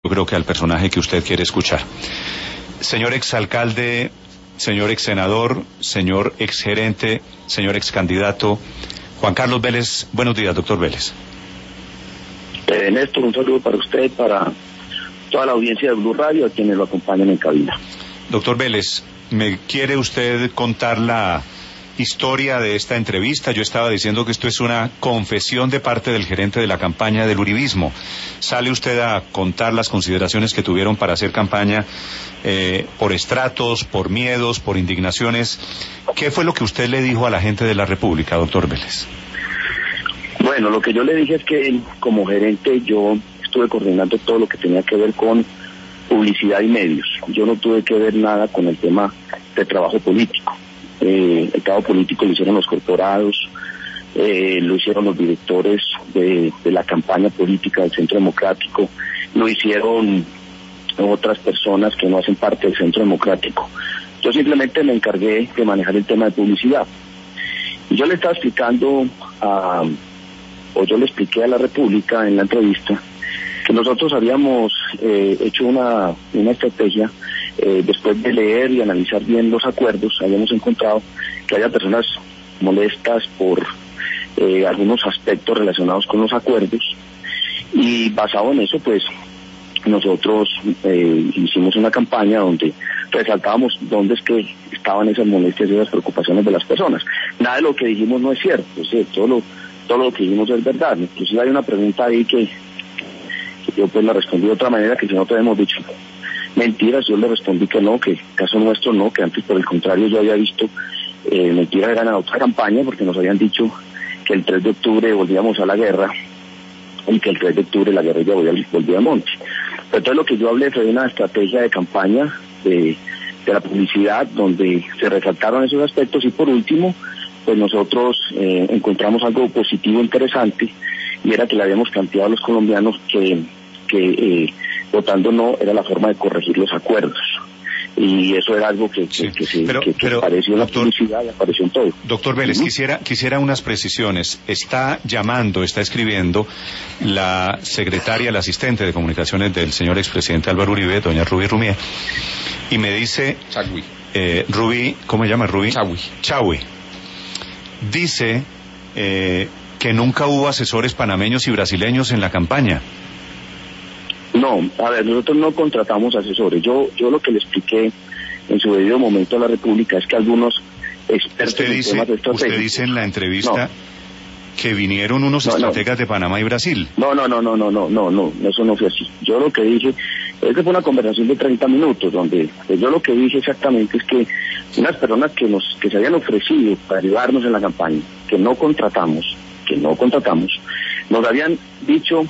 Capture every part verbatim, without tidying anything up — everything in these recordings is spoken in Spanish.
yo creo que al personaje que usted quiere escuchar. Señor exalcalde, señor exsenador, señor exgerente, señor excandidato, Juan Carlos Vélez, buenos días, doctor Vélez. Eh, Néstor, un saludo para usted, para toda la audiencia de Blue Radio, a quienes lo acompañan en cabina. Doctor Vélez, ¿me quiere usted contar la historia de esta entrevista? Yo estaba diciendo que esto es una confesión de parte del gerente de la campaña del uribismo. Sale usted a contar las consideraciones que tuvieron para hacer campaña eh, por estratos, por miedos, por indignaciones. ¿Qué fue lo que usted le dijo a la gente de la República, doctor Vélez? Bueno, lo que yo le dije es que como gerente yo estuve coordinando todo lo que tenía que ver con publicidad y medios. Yo no tuve que ver nada con el tema de trabajo político. Eh, el trabajo político lo hicieron los corporados, eh, lo hicieron los directores de, de la campaña política del Centro Democrático, lo hicieron otras personas que no hacen parte del Centro Democrático. Yo simplemente me encargué de manejar el tema de publicidad. Y yo le estaba explicando, a, o yo le expliqué a la República en la entrevista, que nosotros habíamos eh, hecho una, una estrategia. Eh, después de leer y analizar bien los acuerdos, habíamos encontrado que había personas molestas por eh, algunos aspectos relacionados con los acuerdos, y basado en eso, pues, nosotros eh, hicimos una campaña donde resaltábamos dónde es que estaban esas molestias y esas preocupaciones de las personas. Nada de lo que dijimos no es cierto, es decir, todo lo, todo lo que dijimos es verdad. Inclusive hay una pregunta ahí que, que yo pues la respondí de otra manera, que si no te hemos dicho mentiras. Yo le respondí que no, que caso nuestro no, que antes por el contrario yo había visto eh, mentiras eran a otra campaña, porque nos habían dicho que el tres de octubre volvíamos a la guerra y que el tres de octubre la guerrilla volvía, volvía a monte. Pero entonces lo que yo hablé fue de una estrategia de campaña de, de la publicidad donde se resaltaron esos aspectos, y por último pues nosotros eh, encontramos algo positivo, interesante, y era que le habíamos planteado a los colombianos que, que eh, votando no era la forma de corregir los acuerdos, y eso era algo que, sí, que, que, se, pero, que, que pero, apareció en la doctor, publicidad y apareció en todo. Doctor Vélez, uh-huh. quisiera quisiera unas precisiones. Está llamando, está escribiendo la secretaria, la asistente de comunicaciones del señor expresidente Álvaro Uribe, doña Rubí Rumier, y me dice Chagui. Eh, Rubí, ¿cómo se llama Rubí? Chagui. Chagui. Dice eh, que nunca hubo asesores panameños y brasileños en la campaña. No, a ver, nosotros no contratamos asesores. Yo yo lo que le expliqué en su debido momento a la República es que algunos expertos usted dice, en temas estratégicos... Usted dice en la entrevista no. que vinieron unos no, estrategas no. de Panamá y Brasil. No, no, no, no, no, no, no, no, eso no fue así. Yo lo que dije es que fue una conversación de treinta minutos, donde pues yo lo que dije exactamente es que unas personas que nos que se habían ofrecido para ayudarnos en la campaña, que no contratamos, que no contratamos, nos habían dicho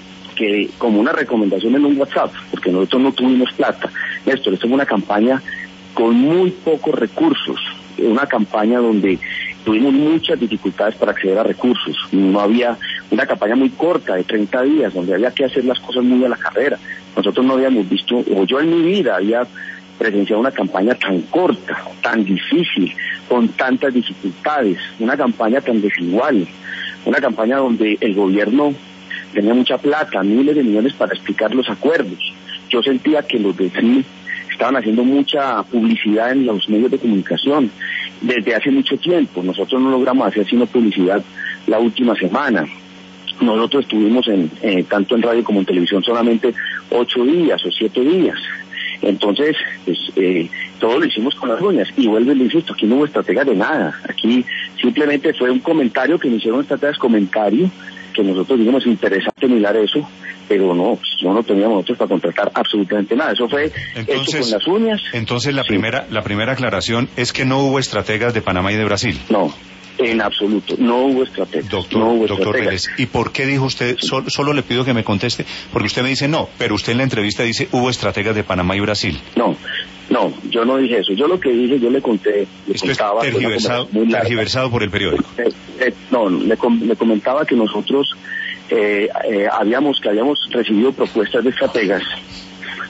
que como una recomendación en un WhatsApp, porque nosotros no tuvimos plata. Néstor, esto es una campaña con muy pocos recursos, una campaña donde tuvimos muchas dificultades para acceder a recursos. No había una campaña muy corta de treinta días, donde había que hacer las cosas muy a la carrera. Nosotros no habíamos visto, o yo en mi vida había presenciado una campaña tan corta, tan difícil, con tantas dificultades, una campaña tan desigual, una campaña donde el gobierno tenía mucha plata, miles de millones para explicar los acuerdos. Yo sentía que los de C I estaban haciendo mucha publicidad en los medios de comunicación desde hace mucho tiempo. Nosotros no logramos hacer sino publicidad la última semana. Nosotros estuvimos en eh, tanto en radio como en televisión solamente ocho días o siete días. Entonces, pues, eh, todo lo hicimos con las uñas. Y vuelvo y le insisto, aquí no hubo estrategia de nada. Aquí simplemente fue un comentario que me hicieron estrategas, comentario que nosotros dijimos interesante mirar eso, pero no, no, no teníamos nosotros para contratar absolutamente nada. Eso fue entonces, hecho con las uñas. Entonces la sí. primera la primera aclaración es que no hubo estrategas de Panamá y de Brasil. No, en absoluto, no hubo estrategas. Doctor, no hubo doctor estrategas. Vélez, ¿y por qué dijo usted, sí. solo, solo le pido que me conteste, porque usted me dice no, pero usted en la entrevista dice hubo estrategas de Panamá y Brasil? No, no, yo no dije eso. Yo lo que dije, yo le conté, le Esto contaba... es tergiversado, tergiversado por el periódico. Eh, eh, no, le, le comentaba que nosotros... Eh, eh, habíamos que habíamos recibido propuestas de estrategas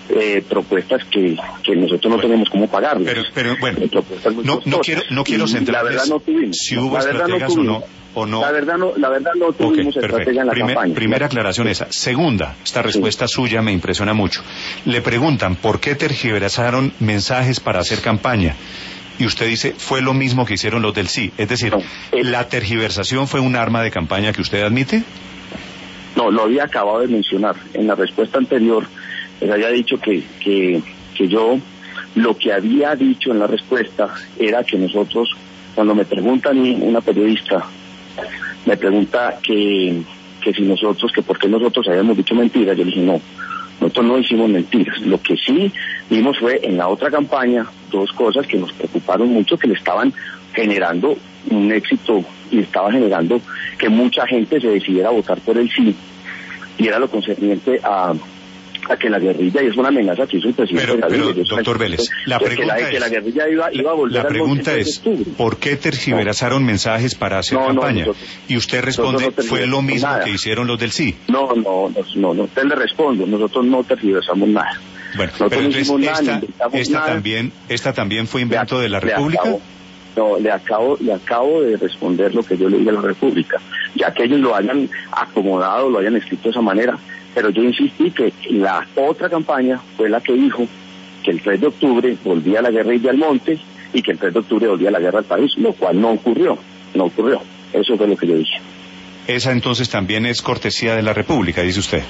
eh, propuestas que, que nosotros no bueno, tenemos cómo pagarlas. Pero, pero bueno, no, no quiero, no quiero centrarles la verdad no tuvimos, si hubo estrategas no o no. ¿O no? La verdad no, la verdad no tuvimos okay, estrategia en la Primer, campaña. Primera aclaración esa. Segunda, esta respuesta sí. suya me impresiona mucho. Le preguntan por qué tergiversaron mensajes para hacer campaña. Y usted dice, fue lo mismo que hicieron los del sí. Es decir, no, eh, ¿la tergiversación fue un arma de campaña que usted admite? No, lo había acabado de mencionar. En la respuesta anterior les había dicho que, que, que yo lo que había dicho en la respuesta era que nosotros, cuando me preguntan una periodista, me pregunta que, que si nosotros, que por qué nosotros habíamos dicho mentiras, yo le dije no, nosotros no hicimos mentiras. Lo que sí vimos fue en la otra campaña dos cosas que nos preocuparon mucho, que le estaban generando un éxito y estaba generando que mucha gente se decidiera votar por el sí, y era lo concerniente a, a que la guerrilla, y es una amenaza que hizo el presidente pero, Gaviria. Pero, doctor Vélez, la pregunta, que la, es, que la guerrilla iba, iba a volver la pregunta es, ¿por qué tergiversaron no. mensajes para hacer no, campaña? No, nosotros, y usted responde, no fue lo mismo nada. que hicieron los del sí. No, no, no, no, no, usted le respondo, nosotros no tergiversamos nada. Bueno, nosotros pero entonces no esta, nada, esta nada. también, esta también fue invento le, de la le República. Acabo, no, le acabo, le acabo de responder lo que yo le dije a la República, ya que ellos lo hayan acomodado, lo hayan escrito de esa manera. Pero yo insistí que la otra campaña fue la que dijo que el tres de octubre volvía la guerrilla al monte y que el tres de octubre volvía la guerra al país, lo cual no ocurrió, no ocurrió. Eso fue lo que yo dije. Esa entonces también es cortesía de la República, dice usted.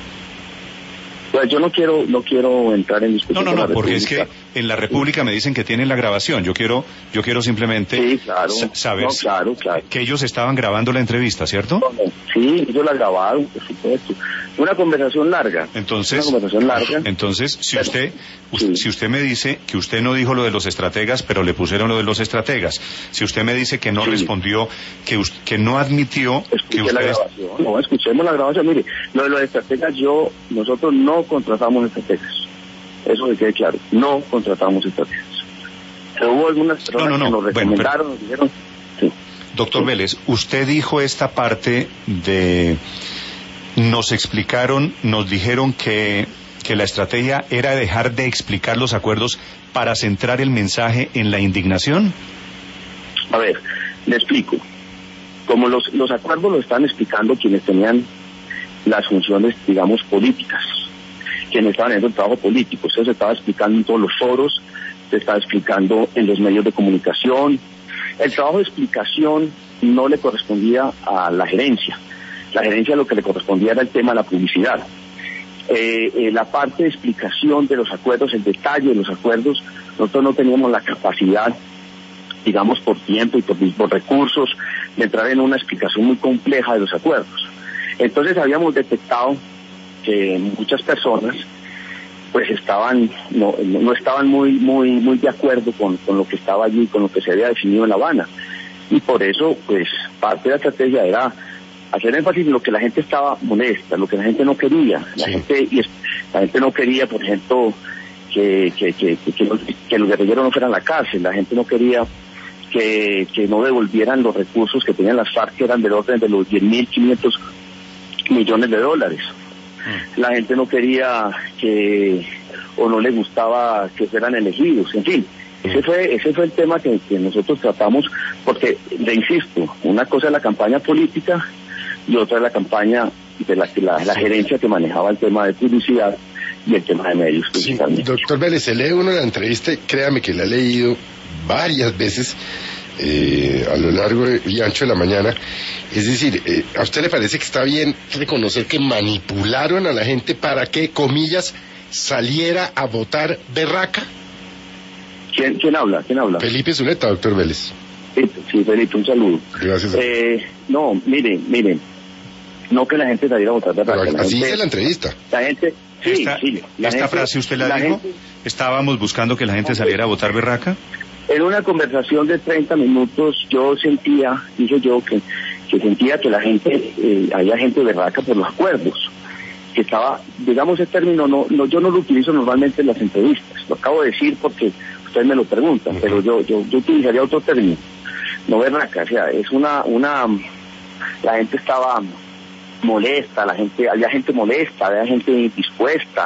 Pues yo no quiero, no quiero entrar en discusión. No, no, no, con la porque República. es que en la República me dicen que tienen la grabación. Yo quiero, yo quiero simplemente sí, claro. saber no, claro, claro. que ellos estaban grabando la entrevista, ¿cierto? No, no. Sí, ellos la grabaron, por supuesto. Una conversación larga. Entonces, una conversación larga. Entonces, si pero, usted, sí. si usted me dice que usted no dijo lo de los estrategas, pero le pusieron lo de los estrategas, si usted me dice que no sí. respondió, que que no admitió Escuché que usted... la grabación. No, escuchemos la grabación. Mire, lo de los estrategas, yo, nosotros no contratamos estrategas. Eso que quede claro. No contratamos estrategas. Pero hubo algunas personas no, no, no. que nos recomendaron, bueno, pero... nos dijeron... Sí. Doctor sí. Vélez, usted dijo esta parte de... Nos explicaron, nos dijeron que, que la estrategia era dejar de explicar los acuerdos para centrar el mensaje en la indignación. A ver, le explico. Como los, los acuerdos lo están explicando quienes tenían las funciones, digamos, políticas, quienes estaban haciendo el trabajo político, eso se estaba explicando en todos los foros, se estaba explicando en los medios de comunicación. El trabajo de explicación no le correspondía a la gerencia. La gerencia lo que le correspondía era el tema de la publicidad. Eh, eh, la parte de explicación de los acuerdos, el detalle de los acuerdos, nosotros no teníamos la capacidad, digamos, por tiempo y por, por recursos, de entrar en una explicación muy compleja de los acuerdos. Entonces habíamos detectado que muchas personas pues estaban no, no estaban muy muy muy de acuerdo con, con lo que estaba allí, con lo que se había definido en La Habana. Y por eso, pues, parte de la estrategia era hacer énfasis en lo que la gente estaba molesta, lo que la gente no quería. La sí. gente y es, la gente no quería, por ejemplo, que que, que, que, que, los, que los guerrilleros no fueran a la cárcel. La gente no quería que, que no devolvieran los recursos que tenían las FARC, que eran del orden de los diez mil quinientos millones de dólares. Mm. La gente no quería que, o no le gustaba que fueran elegidos, en fin. Ese fue ese fue el tema que, que nosotros tratamos, porque, le insisto, una cosa es la campaña política y otra es la campaña de la, la, la gerencia que manejaba el tema de publicidad y el tema de medios principalmente. Sí, doctor Vélez, se lee uno la entrevista, créame que la he leído varias veces eh, a lo largo y ancho de la mañana. Es decir, eh, ¿a usted le parece que está bien reconocer que manipularon a la gente para que, comillas, saliera a votar berraca? ¿Quién, quién habla? ¿Quién habla? Felipe Zuleta, doctor Vélez. Sí, sí, Felipe, un saludo. Gracias. Eh, no, miren, miren, no que la gente saliera a votar berraca. Pero así gente, dice la entrevista. La gente, sí, esta, sí. La ¿Esta gente, frase usted la, la dijo? Gente, ¿Estábamos buscando que la gente saliera a votar berraca? En una conversación de treinta minutos yo sentía, dije yo, que, que sentía que la gente, eh, había gente berraca por los acuerdos. Que estaba, digamos el término, no, no, yo no lo utilizo normalmente en las entrevistas, lo acabo de decir porque ustedes me lo preguntan, uh-huh. pero yo, yo, yo utilizaría otro término, no berraca, o sea, es una, una, la gente estaba molesta, la gente, había gente molesta, había gente indispuesta,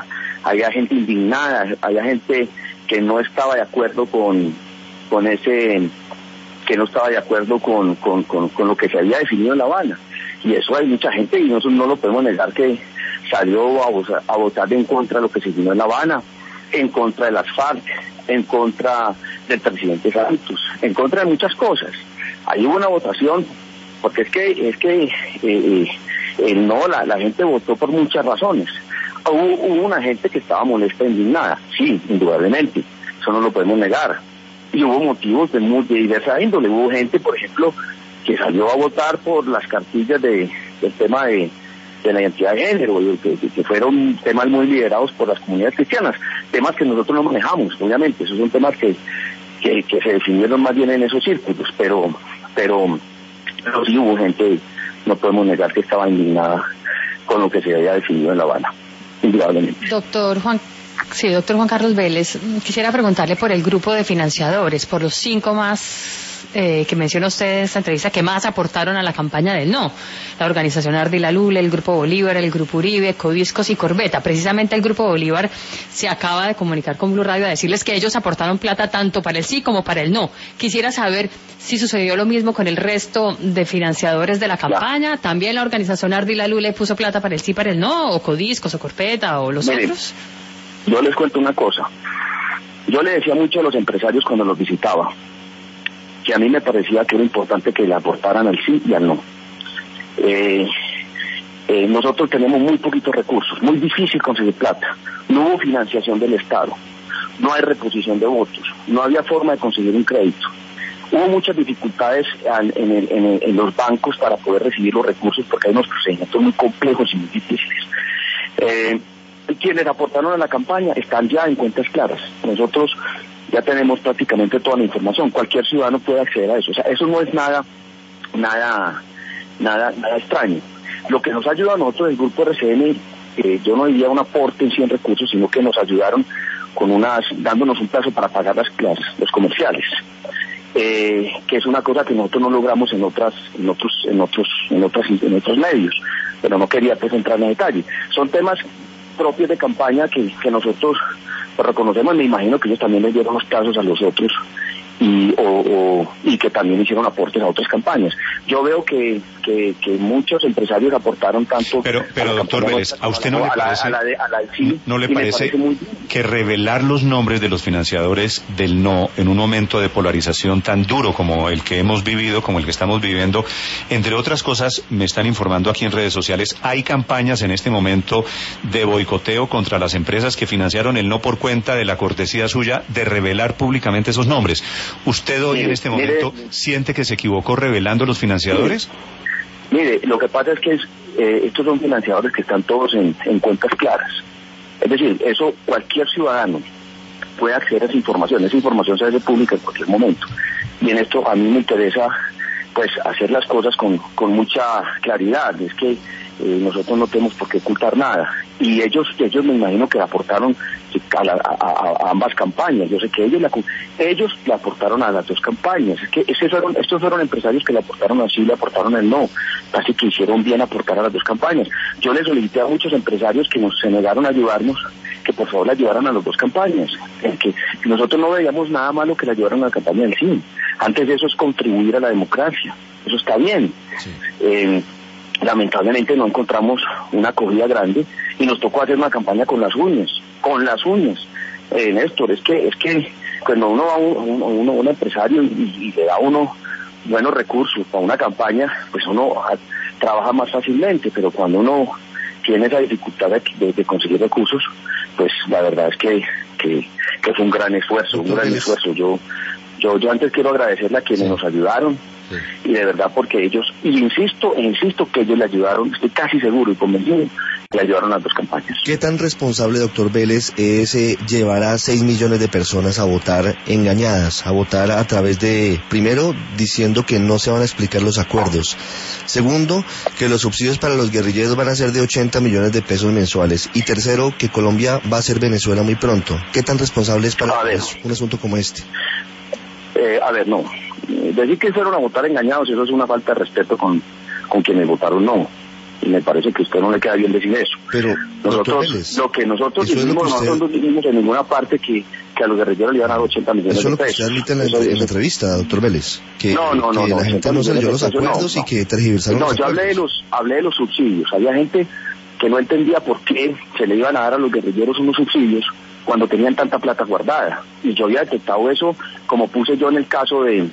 había gente indignada, había gente que no estaba de acuerdo con, con ese, que no estaba de acuerdo con, con, con, con lo que se había definido en La Habana. Y eso hay mucha gente, y nosotros no lo podemos negar, que salió a, votar, a votar en contra de lo que se definió en La Habana, en contra de las FARC, en contra del presidente Santos, en contra de muchas cosas. Ahí hubo una votación, porque es que, es que, eh, eh, no, la, la gente votó por muchas razones. Hubo, hubo una gente que estaba molesta e indignada, sí, indudablemente, eso no lo podemos negar. Y hubo motivos de, muy, de diversa índole. Hubo gente, por ejemplo, que salió a votar por las cartillas de, del tema de, de la identidad de género, que, que, que fueron temas muy liderados por las comunidades cristianas, temas que nosotros no manejamos, obviamente, esos son temas que, que, que se definieron más bien en esos círculos, pero, pero, pero sí hubo gente, no podemos negar, que estaba indignada con lo que se había definido en La Habana, indudablemente. Doctor Juan Sí, doctor Juan Carlos Vélez, quisiera preguntarle por el grupo de financiadores, por los cinco más eh, que menciona usted en esta entrevista, que más aportaron a la campaña del no. La organización Ardila Lule, el Grupo Bolívar, el Grupo Uribe, Codiscos y Corbeta. Precisamente el Grupo Bolívar se acaba de comunicar con Blue Radio a decirles que ellos aportaron plata tanto para el sí como para el no. Quisiera saber si sucedió lo mismo con el resto de financiadores de la campaña. ¿También la organización Ardila Lule puso plata para el sí, para el no? ¿O Codiscos, o Corbeta, o los Miren, otros? Yo les cuento una cosa. Yo le decía mucho a los empresarios cuando los visitaba que a mí me parecía que era importante que le aportaran al sí y al no. Eh, eh, nosotros tenemos muy poquitos recursos, muy difícil conseguir plata. No hubo financiación del Estado, no hay reposición de votos, no había forma de conseguir un crédito. Hubo muchas dificultades en, el, en, el, en los bancos para poder recibir los recursos, porque hay unos procedimientos muy complejos y muy difíciles. Eh, quienes aportaron a la campaña están ya en cuentas claras. Nosotros ya tenemos prácticamente toda la información. Cualquier ciudadano puede acceder a eso. O sea, eso no es nada, nada, nada, nada extraño. Lo que nos ayuda a nosotros, el Grupo R C N, eh, yo no diría un aporte en cien recursos, sino que nos ayudaron con unas, dándonos un plazo para pagar las, las los comerciales. Eh, que es una cosa que nosotros no logramos en otras, en otros, en otros, en otras, en otros medios. Pero no quería pues entrar en detalle. Son temas propios de campaña que, que nosotros pues, reconocemos. Me imagino que ellos también les dieron los plazos a los otros y o, o, y que también hicieron aportes a otras campañas. Yo veo que, que, que muchos empresarios aportaron tanto. Pero, pero doctor Vélez, ¿a usted no le parece, no le parece que revelar los nombres de los financiadores del no en un momento de polarización tan duro como el que hemos vivido, como el que estamos viviendo, entre otras cosas, me están informando aquí en redes sociales, hay campañas en este momento de boicoteo contra las empresas que financiaron el no por cuenta de la cortesía suya de revelar públicamente esos nombres? ¿Usted hoy mire, en este momento mire, siente que se equivocó revelando los financiadores? Mire, mire lo que pasa es que es, eh, estos son financiadores que están todos en, en cuentas claras. Es decir, eso cualquier ciudadano puede acceder a esa información. Esa información se hace pública en cualquier momento. Y en esto a mí me interesa pues hacer las cosas con, con mucha claridad. Es que eh, nosotros no tenemos por qué ocultar nada. Y ellos, ellos me imagino que aportaron a, la, a, a ambas campañas. Yo sé que ellos la, ellos le aportaron a las dos campañas. Es que esos fueron, estos fueron empresarios que le aportaron así, le aportaron el no. Así que hicieron bien aportar a las dos campañas. Yo les solicité a muchos empresarios que nos se negaron a ayudarnos, que por favor le ayudaran a las dos campañas. Que nosotros no veíamos nada malo que le ayudaran a la campaña del sí. Antes de eso es contribuir a la democracia. Eso está bien. Sí. Eh, lamentablemente no encontramos una acogida grande y nos tocó hacer una campaña con las uñas, con las uñas. Eh, Néstor, es que es que cuando uno va a un, uno, un empresario y, y le da a uno buenos recursos para una campaña, pues uno a, trabaja más fácilmente, pero cuando uno tiene esa dificultad de, de, de conseguir recursos, pues la verdad es que, que, que fue un gran esfuerzo, un gran esfuerzo. Yo, yo, yo antes quiero agradecerle a quienes sí. nos ayudaron. Sí. Y de verdad porque ellos, y insisto, e insisto que ellos le ayudaron, estoy casi seguro y convencido, que le ayudaron a las dos campañas. ¿Qué tan responsable, doctor Vélez, es eh, llevar a seis millones de personas a votar engañadas, a votar a través de, primero, diciendo que no se van a explicar los acuerdos, segundo, que los subsidios para los guerrilleros van a ser de ochenta millones de pesos mensuales, y tercero, que Colombia va a ser Venezuela muy pronto? ¿Qué tan responsable es para un asunto como este? Eh, a ver, no. Decir que fueron a votar engañados, eso es una falta de respeto con, con quienes votaron no. y me parece que a usted no le queda bien decir eso. Pero, nosotros, Vélez, lo que nosotros dijimos, es lo que usted... nosotros no dijimos en ninguna parte que, que a los guerrilleros le iban a dar ochenta millones eso de pesos. Eso es lo que usted admite en la, eso, en la entrevista, doctor Vélez, que, no, no, no, que no, la gente no se leyó los acuerdos no, y que tergiversaron no, los yo acuerdos. hablé de los, hablé de los subsidios. Había gente que no entendía por qué se le iban a dar a los guerrilleros unos subsidios cuando tenían tanta plata guardada. Y yo había detectado eso, como puse yo en el caso de,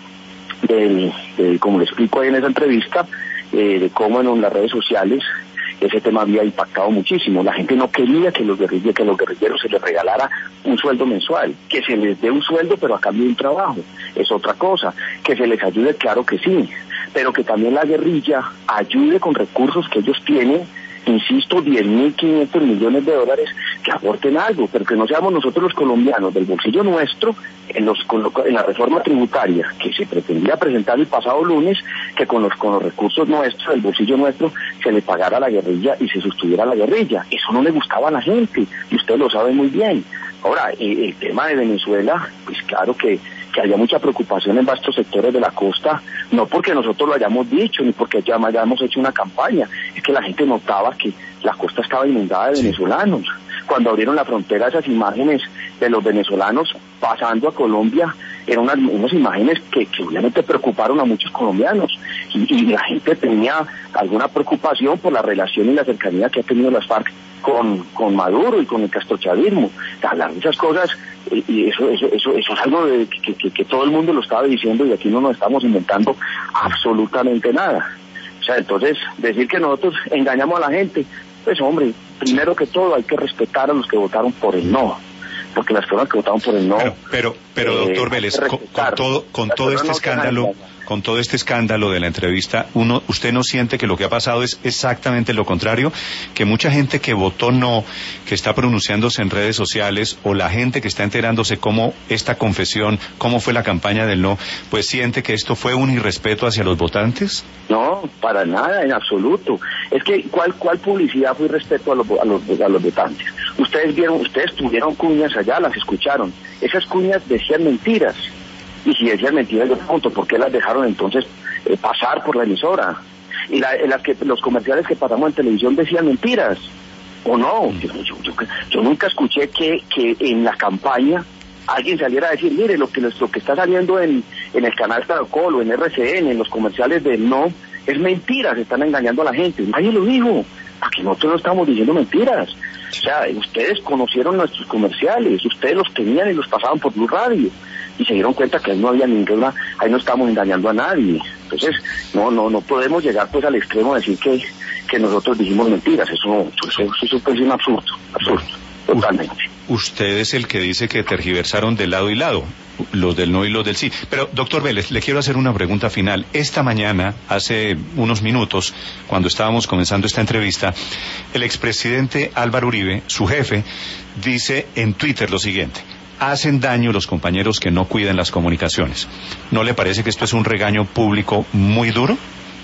de, de como le explico ahí en esa entrevista, eh, de cómo en las redes sociales ese tema había impactado muchísimo. La gente no quería que los guerrilleros, que los guerrilleros se les regalara un sueldo mensual, que se les dé un sueldo pero a cambio de un trabajo, es otra cosa. Que se les ayude, claro que sí, pero que también la guerrilla ayude con recursos que ellos tienen, insisto, diez mil quinientos millones de dólares, que aporten algo, pero que no seamos nosotros los colombianos del bolsillo nuestro, en, los, con lo, en la reforma tributaria que se pretendía presentar el pasado lunes, que con los, con los recursos nuestros, del bolsillo nuestro, se le pagara a la guerrilla y se sostuviera a la guerrilla. Eso no le gustaba a la gente, y usted lo sabe muy bien. Ahora, eh, el tema de Venezuela, pues claro que que haya mucha preocupación en vastos sectores de la costa, no porque nosotros lo hayamos dicho, ni porque ya hayamos hecho una campaña, es que la gente notaba que la costa estaba inundada de venezolanos. Cuando abrieron la frontera, esas imágenes de los venezolanos pasando a Colombia, eran unas, unas imágenes que, que obviamente preocuparon a muchos colombianos, y, y la gente tenía alguna preocupación por la relación y la cercanía que ha tenido las FARC con, con Maduro y con el castrochavismo. Hablar de esas cosas, y eso, eso, eso, eso es algo de, que, que, que todo el mundo lo estaba diciendo, y aquí no nos estamos inventando absolutamente nada. O sea, entonces, decir que nosotros engañamos a la gente, pues hombre, primero que todo hay que respetar a los que votaron por el no, porque las personas que votaron por el no... Pero, pero, pero eh, doctor Vélez, con, con todo, con todo este no escándalo... Con todo este escándalo de la entrevista, uno, ¿usted no siente que lo que ha pasado es exactamente lo contrario? Que mucha gente que votó no, que está pronunciándose en redes sociales, o la gente que está enterándose cómo esta confesión, cómo fue la campaña del no, pues siente que esto fue un irrespeto hacia los votantes? No, para nada, en absoluto. Es que, ¿cuál, cuál publicidad fue respeto a los, a los, a los votantes? Ustedes vieron, ustedes tuvieron cuñas allá, las escucharon. Esas cuñas decían mentiras. Y si decían mentiras, yo pregunto, ¿por qué las dejaron entonces eh, pasar por la emisora? Y la, en las que los comerciales que pasamos en televisión decían mentiras, ¿o no? Yo, yo, yo, yo nunca escuché que, que en la campaña alguien saliera a decir, mire, lo que, lo que está saliendo en, en el canal Caracol o en R C N, en los comerciales del no, es mentira, se están engañando a la gente. Nadie lo dijo, aquí nosotros no estamos diciendo mentiras. O sea, ustedes conocieron nuestros comerciales, ustedes los tenían y los pasaban por Blue Radio, y se dieron cuenta que ahí no había ninguna, ahí no estamos engañando a nadie. Entonces, no, no, no podemos llegar pues al extremo de decir que, que nosotros dijimos mentiras. Eso, eso, eso, eso es un absurdo, absurdo, totalmente. Usted es el que dice que tergiversaron de lado y lado, los del no y los del sí. Pero, doctor Vélez, le quiero hacer una pregunta final. Esta mañana, hace unos minutos, cuando estábamos comenzando esta entrevista, el expresidente Álvaro Uribe, su jefe, dice en Twitter lo siguiente: hacen daño los compañeros que no cuidan las comunicaciones. ¿No le parece que esto es un regaño público muy duro?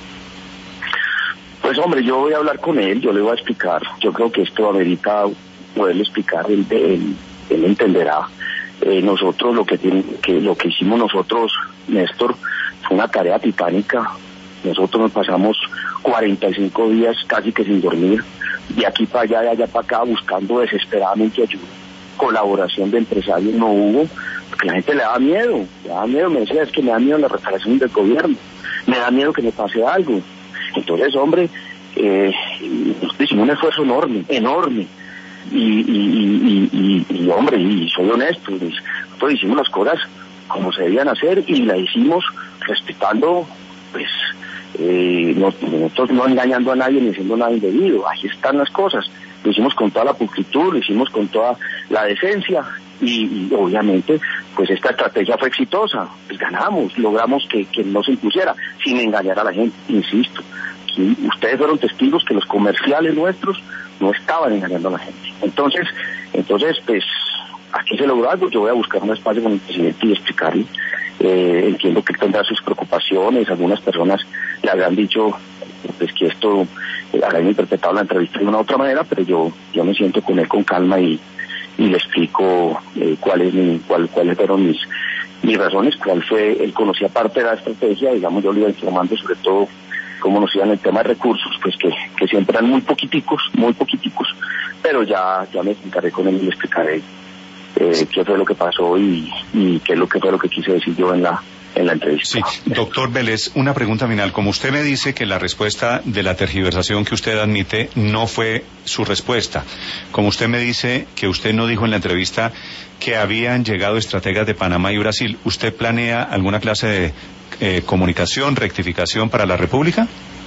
Pues hombre, yo voy a hablar con él, yo le voy a explicar. Yo creo que esto amerita poderle explicar, él, él, él entenderá. Eh, nosotros lo que, tiene, que lo que hicimos nosotros, Néstor, fue una tarea titánica. Nosotros nos pasamos cuarenta y cinco días casi que sin dormir, de aquí para allá, de allá para acá, buscando desesperadamente ayuda. Colaboración de empresarios no hubo, porque la gente le daba miedo, le daba miedo, me decía, es que me da miedo la retaliación del gobierno, me da miedo que me pase algo. Entonces, hombre, eh, nosotros hicimos un esfuerzo enorme, enorme, y, y, y, y, y, y hombre, y soy honesto, nosotros hicimos las cosas como se debían hacer, y la hicimos respetando, pues, eh, no, nosotros no engañando a nadie ni haciendo nada indebido. Ahí están las cosas. Lo hicimos con toda la pulcritud, lo hicimos con toda la decencia, y, y obviamente pues esta estrategia fue exitosa, pues ganamos, logramos que, que no se impusiera, sin engañar a la gente, insisto. Aquí ustedes fueron testigos que los comerciales nuestros no estaban engañando a la gente. Entonces, entonces pues aquí se logró algo. Yo voy a buscar un espacio con el presidente y explicarle. Eh, entiendo que tendrá sus preocupaciones, algunas personas le habrán dicho pues que esto eh, habrán interpretado la entrevista de una u otra manera, pero yo yo me siento con él con calma y, y le explico eh, cuál es mi, cuál, cuáles fueron mis mis razones, cuál fue, él conocía parte de la estrategia, digamos, yo le iba informando sobre todo cómo nos iban el tema de recursos, pues que, que siempre eran muy poquiticos, muy poquiticos, pero ya, ya me encaré con él y le explicaré eh, qué fue lo que pasó y, y qué es lo que fue lo que quise decir yo en la en la entrevista. Sí, doctor Vélez, una pregunta final. Como usted me dice que la respuesta de la tergiversación que usted admite no fue su respuesta, como usted me dice que usted no dijo en la entrevista que habían llegado estrategas de Panamá y Brasil, ¿usted planea alguna clase de eh, comunicación, rectificación para la República?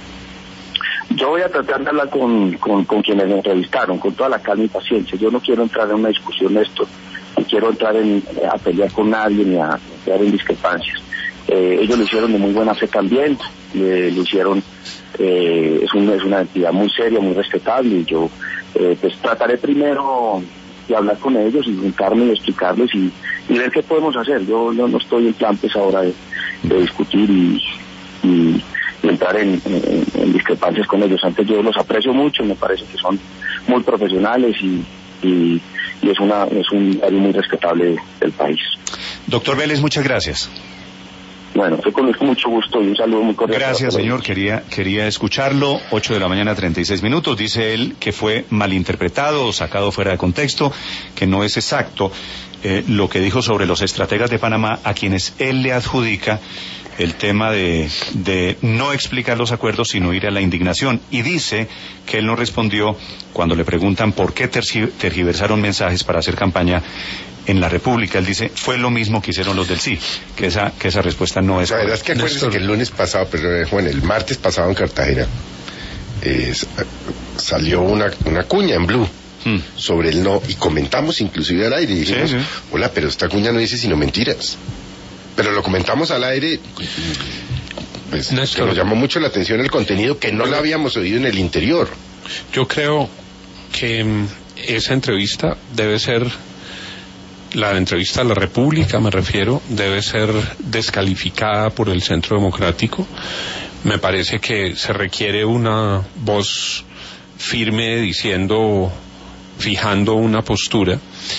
Yo voy a tratar de hablar con, con, con quienes me entrevistaron, con toda la calma y paciencia. Yo no quiero entrar en una discusión de esto, no quiero entrar en, a pelear con nadie ni a entrar en discrepancias. Eh, ellos lo hicieron de muy buena fe también, eh, lo hicieron, eh, es, un, es una entidad muy seria, muy respetable, y yo eh, pues trataré primero de hablar con ellos y juntarme y explicarles y, y ver qué podemos hacer. Yo, yo no estoy en plan pues ahora de, de discutir y, y, y entrar en, en, en discrepancias con ellos. Antes yo los aprecio mucho, me parece que son muy profesionales y, y, y es, una, es un área muy respetable del país. Doctor Vélez, muchas gracias. Bueno, fue con mucho gusto y un saludo muy cordial. Gracias, señor. Quería, quería escucharlo. Ocho de la mañana, treinta y seis minutos. Dice él que fue malinterpretado o sacado fuera de contexto, que no es exacto eh, lo que dijo sobre los estrategas de Panamá, a quienes él le adjudica el tema de, de no explicar los acuerdos, sino ir a la indignación. Y dice que él no respondió cuando le preguntan por qué tergi- tergiversaron mensajes para hacer campaña en la República. Él dice, fue lo mismo que hicieron los del sí, que esa que esa respuesta no es La verdad es que acuérdense que el lunes pasado, perdón, Juan, el martes pasado en Cartagena, eh, salió una, una cuña en Blue hmm. sobre el no, y comentamos inclusive al aire, y dijimos, sí, sí. hola, pero esta cuña no dice sino mentiras. Pero lo comentamos al aire, pues que nos llamó mucho la atención el contenido que no lo habíamos oído en el interior. Yo creo que um, esa entrevista debe ser, la entrevista a la República me refiero, debe ser descalificada por el Centro Democrático. Me parece que se requiere una voz firme diciendo, fijando una postura.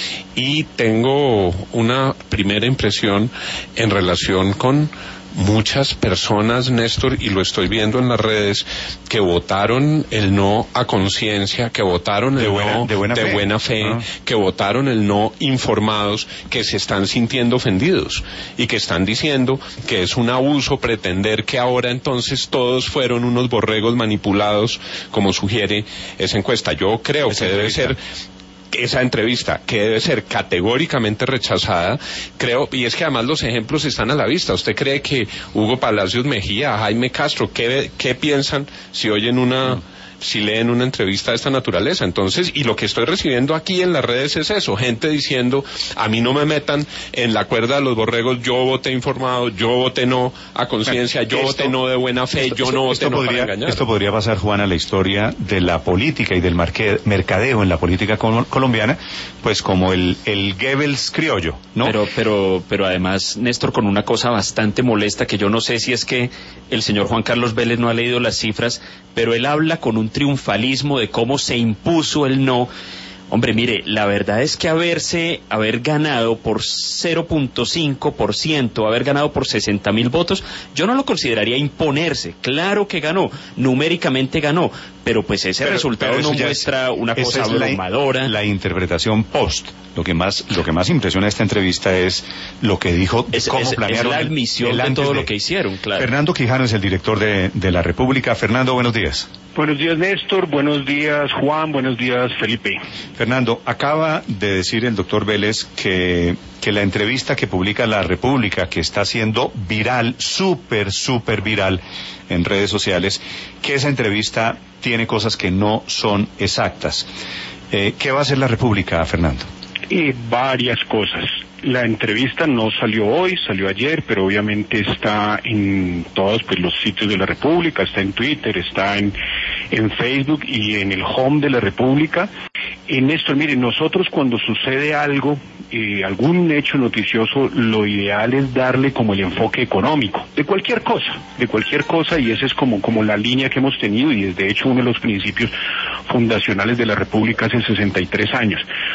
Y tengo una primera impresión en relación con muchas personas, Néstor, y lo estoy viendo en las redes, que votaron el no a conciencia, que votaron el de buena, no de buena de fe, buena fe ah. que votaron el no informados, que se están sintiendo ofendidos y que están diciendo que es un abuso pretender que ahora entonces todos fueron unos borregos manipulados, como sugiere esa encuesta. Yo creo esa que entrevista. debe ser esa entrevista, que debe ser categóricamente rechazada, creo, y es que además los ejemplos están a la vista. ¿Usted cree que Hugo Palacios Mejía, Jaime Castro, qué, qué piensan si oyen una, si leen una entrevista de esta naturaleza? Entonces, y lo que estoy recibiendo aquí en las redes es eso, gente diciendo, a mí no me metan en la cuerda de los borregos, yo voté informado, yo voté no a conciencia, yo esto, voté no de buena fe, esto, yo no voté no podría, para engañar. Esto podría pasar, Juan, a la historia de la política y del marque, mercadeo en la política col- colombiana, pues como el, el Goebbels criollo, ¿no? Pero, pero, pero además, Néstor, con una cosa bastante molesta, que yo no sé si es que el señor Juan Carlos Vélez no ha leído las cifras, pero él habla con un triunfalismo de cómo se impuso el no. Hombre, mire, la verdad es que haberse, haber ganado por cero punto cinco por ciento, haber ganado por sesenta mil votos, yo no lo consideraría imponerse. Claro que ganó, numéricamente ganó, pero pues ese pero, resultado pero no muestra es, una cosa abrumadora. La, la interpretación post. Lo que más, lo que más impresiona esta entrevista es lo que dijo, es, cómo es, planearon. Es la admisión el, el de todo de... lo que hicieron, claro. Fernando Quijano es el director de, de La República. Fernando, buenos días. Buenos días, Néstor. Buenos días, Juan. Buenos días, Felipe. Fernando, acaba de decir el doctor Vélez que, que la entrevista que publica La República, que está siendo viral, súper, súper viral en redes sociales, que esa entrevista tiene cosas que no son exactas. Eh, ¿Qué va a hacer La República, Fernando? Eh, varias cosas. La entrevista no salió hoy, salió ayer, pero obviamente está en todos pues, los sitios de La República, está en Twitter, está en, en Facebook y en el home de La República. En esto, mire, nosotros cuando sucede algo, eh, algún hecho noticioso, lo ideal es darle como el enfoque económico, de cualquier cosa, de cualquier cosa, y esa es como, como la línea que hemos tenido y es de hecho uno de los principios fundacionales de La República hace sesenta y tres años.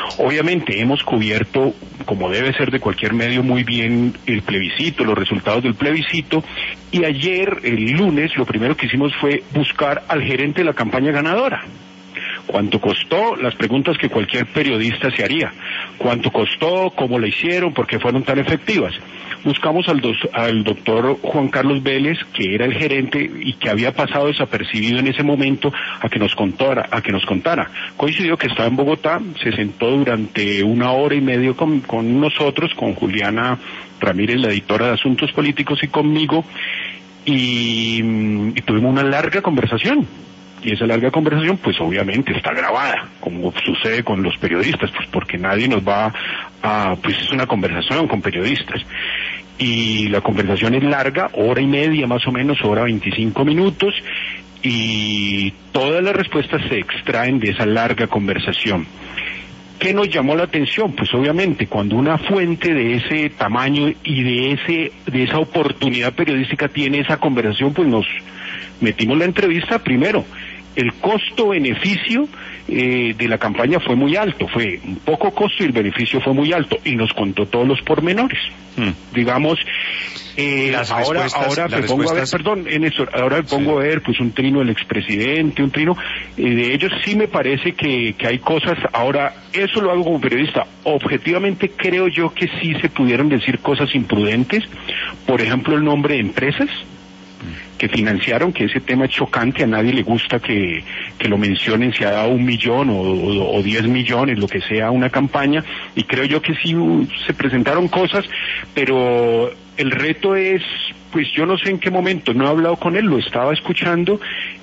Obviamente hemos cubierto, como debe ser de cualquier medio, muy bien el plebiscito, los resultados del plebiscito, y ayer, el lunes, lo primero que hicimos fue buscar al gerente de la campaña ganadora. ¿Cuánto costó? Las preguntas que cualquier periodista se haría. ¿Cuánto costó? ¿Cómo la hicieron? ¿Por qué fueron tan efectivas? Buscamos al, dos, al doctor Juan Carlos Vélez, que era el gerente y que había pasado desapercibido en ese momento, a que nos contara. A que nos contara. Coincidió que estaba en Bogotá, se sentó durante una hora y media con, con nosotros, con Juliana Ramírez, la editora de Asuntos Políticos, y conmigo, y, y tuvimos una larga conversación. Y esa larga conversación, pues obviamente está grabada, como sucede con los periodistas, pues porque nadie nos va a, pues es una conversación con periodistas. Y la conversación es larga, hora y media más o menos, hora veinticinco minutos, y todas las respuestas se extraen de esa larga conversación. ¿Qué nos llamó la atención? Pues obviamente cuando una fuente de ese tamaño y de ese de esa oportunidad periodística tiene esa conversación, pues nos metimos la entrevista. Primero, el costo-beneficio eh, de la campaña fue muy alto, fue un poco costo y el beneficio fue muy alto, y nos contó todos los pormenores. Hmm. Digamos, eh, ahora ahora me pongo a ver, perdón, en eso, ahora me pongo sí. a ver pues un trino del expresidente, un trino, eh, de ellos sí me parece que, que hay cosas, ahora eso lo hago como periodista, objetivamente creo yo que sí se pudieron decir cosas imprudentes, por ejemplo el nombre de empresas que financiaron, que ese tema es chocante, a nadie le gusta que, que lo mencionen, si ha dado un millón o, o, o diez millones, lo que sea, una campaña, y creo yo que sí uh, se presentaron cosas, pero el reto es, pues yo no sé en qué momento, no he hablado con él, lo estaba escuchando,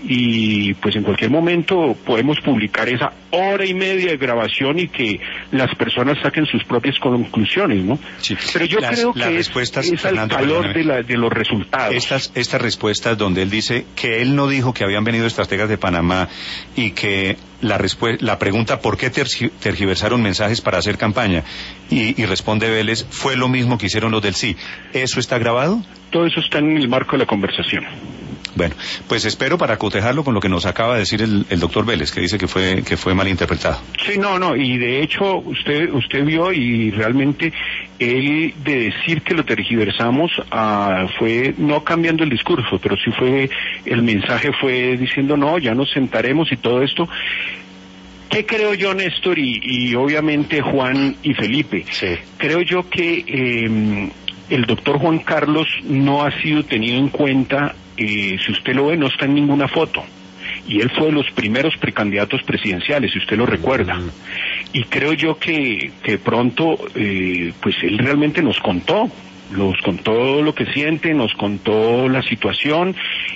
y pues en cualquier momento podemos publicar esa hora y media de grabación y que las personas saquen sus propias conclusiones, ¿no? Sí. Pero yo las, creo las que respuestas, es, es Fernando, al calor de, la, de los resultados. Estas, estas respuestas donde él dice que él no dijo que habían venido estrategas de Panamá y que la, la pregunta ¿por qué tergiversaron mensajes para hacer campaña? Y, y responde Vélez, fue lo mismo que hicieron los del sí. ¿Eso está grabado? Todo eso está en el marco de la conversación. Bueno, pues espero para cotejarlo con lo que nos acaba de decir el, el doctor Vélez, que dice que fue que fue malinterpretado. Sí, no, no, y de hecho usted usted vio y realmente él de decir que lo tergiversamos uh, fue no cambiando el discurso, pero sí fue, el mensaje fue diciendo no, ya nos sentaremos y todo esto. ¿Qué creo yo, Néstor, y, y obviamente Juan y Felipe? Sí. Creo yo que eh, el doctor Juan Carlos no ha sido tenido en cuenta, eh, si usted lo ve, no está en ninguna foto. Y él fue de los primeros precandidatos presidenciales, si usted lo recuerda. Uh-huh. Y creo yo que, que pronto, eh, pues él realmente nos contó, nos contó lo que siente, nos contó la situación,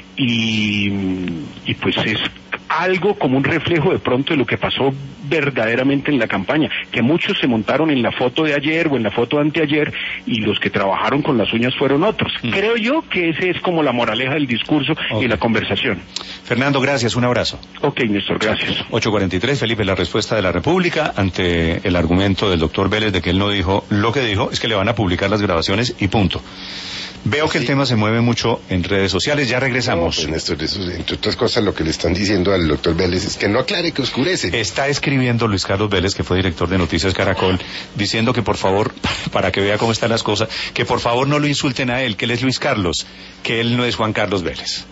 y, y pues es algo como un reflejo de pronto de lo que pasó verdaderamente en la campaña, que muchos se montaron en la foto de ayer o en la foto de anteayer y los que trabajaron con las uñas fueron otros. Mm. Creo yo que ese es como la moraleja del discurso okay. y la conversación. Fernando, gracias, un abrazo. Ok, Néstor, gracias. ocho cuarenta y tres, Felipe, la respuesta de la República ante el argumento del doctor Vélez de que él no dijo lo que dijo, es que le van a publicar las grabaciones y punto. Veo que sí. El tema se mueve mucho en redes sociales, ya regresamos. No, pues Néstor, eso, entre otras cosas, lo que le están diciendo al doctor Vélez es que no aclare, que oscurece. Está escribiendo Luis Carlos Vélez, que fue director de Noticias Caracol, diciendo que por favor, para que vea cómo están las cosas, que por favor no lo insulten a él, que él es Luis Carlos, que él no es Juan Carlos Vélez.